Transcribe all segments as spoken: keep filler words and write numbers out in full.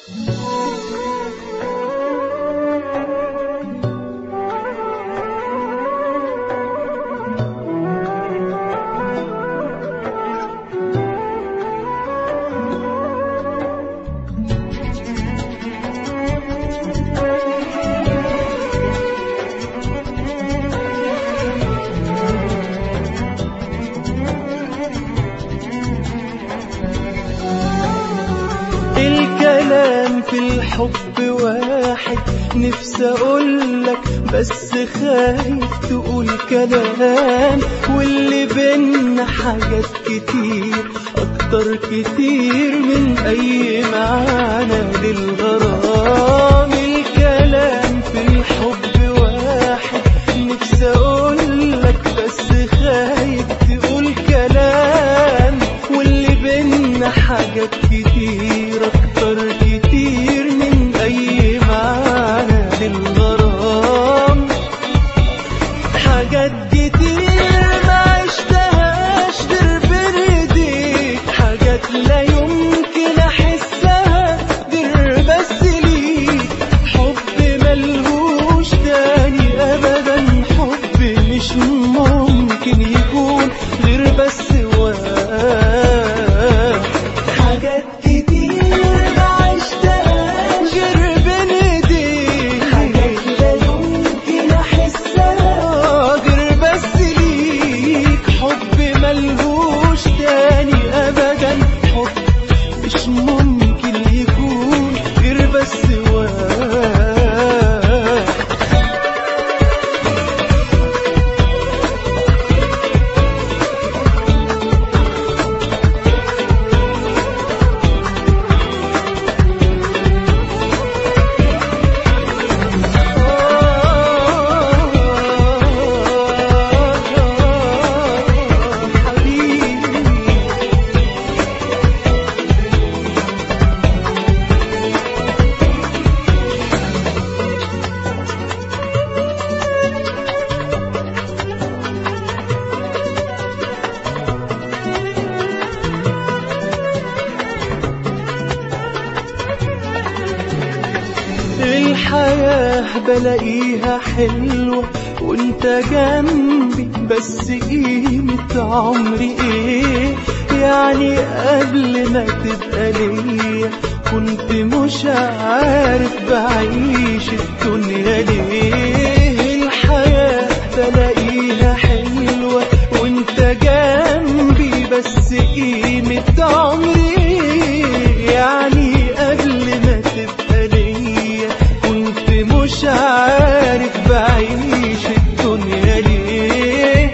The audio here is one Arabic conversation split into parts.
الكلام في الحب واحد، نفسي اقولك بس خايف تقول كلام، واللي بينا حاجات كتير اكتر كتير من اي معنى للغرام. الكلام في الحب واحد، نفسي اقولك بس خايف تقول كلام، واللي بينا حاجات كتير اكتر كتير من اي معنى للغرام. حاجات كتير ما عشتهاش غير بايديك، حاجات لا يمكن احسها غير بس ليك، حب ملهوش تاني ابدا، حب مش ممكن يكون غير بس واحد. حاجات كتير ما عشتهاش غير بين ايديك، حاجات لا يمكن احسها غير بس ليك، حب ملهوش تاني ابدا، حب مش ممكن يكون غير بس واحد. الحياة بلاقيها حلوة وانت جنبي، بس قيمة عمري ايه يعني قبل ما تبقى ليا، كنت مش عارف بعيش الدنيا ليه. الحياة بلاقيها حلوة وانت جنبي، بس قيمة عمري ايه يعني قبل ما تبقى ليا، كنت مش عارف بعيش الدنيا ليه.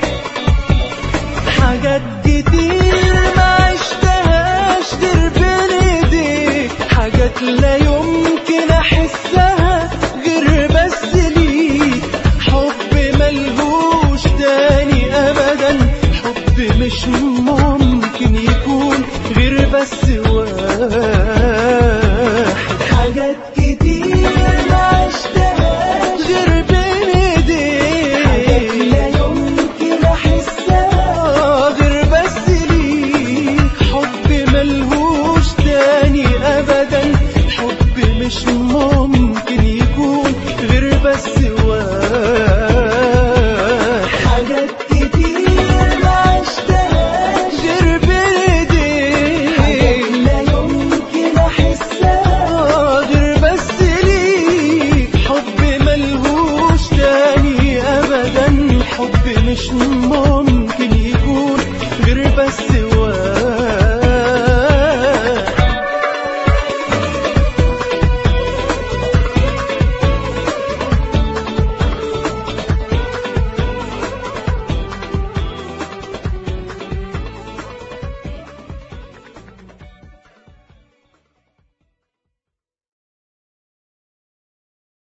حاجات كتير ما عشتهاش غير بين ايديك، حاجات لا يمكن احسها غير بس ليك، حب ملهوش تاني ابدا، حب مش ممكن يكون غير بس واحد. حاجات كتير ما عشتهاش غير بين ايديك، حاجات لا يمكن احسها غير بس ليك، حب ملهوش تاني ابدا، حب مش ممكن يكون غير بس واحد. حاجات كتير ما عشتهاش غير بين ايديك، حاجات لا يمكن احسها غير بس ليك، حب ملهوش تاني ابدا، حب مش ممكن